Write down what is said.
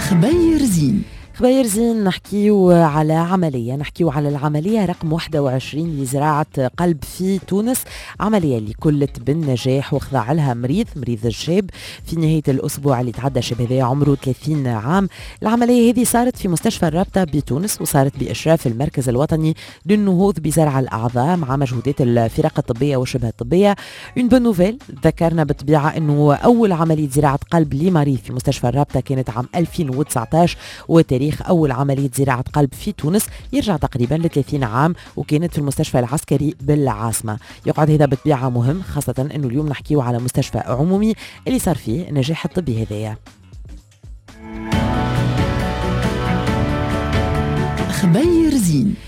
خبير زين. خبير زين نحكيو على العملية رقم 21 لزراعة قلب في تونس. عملية اللي كلت بالنجاح وخضع لها مريض الشاب في نهاية الأسبوع اللي تعدى. شاب هذا عمره 30 عام. العملية هذه صارت في مستشفى الرابطة بتونس وصارت بإشراف المركز الوطني للنهوض بزرع الأعضاء مع مجهودات الفرق الطبية والشبه الطبية. اون بون نوفيل، ذكرنا بالطبيعة أنه أول عملية زراعة قلب لمريض في مستشفى الرابطة كانت عام 2019، وتاريخ أول عملية زراعة قلب في تونس يرجع تقريبا ل 30 عام وكانت في المستشفى العسكري بالعاصمة. يقعد هذا بالطبيعة مهم، خاصة أنه اليوم نحكيه على مستشفى عمومي اللي صار فيه النجاح الطبي هذايا. خبير زين.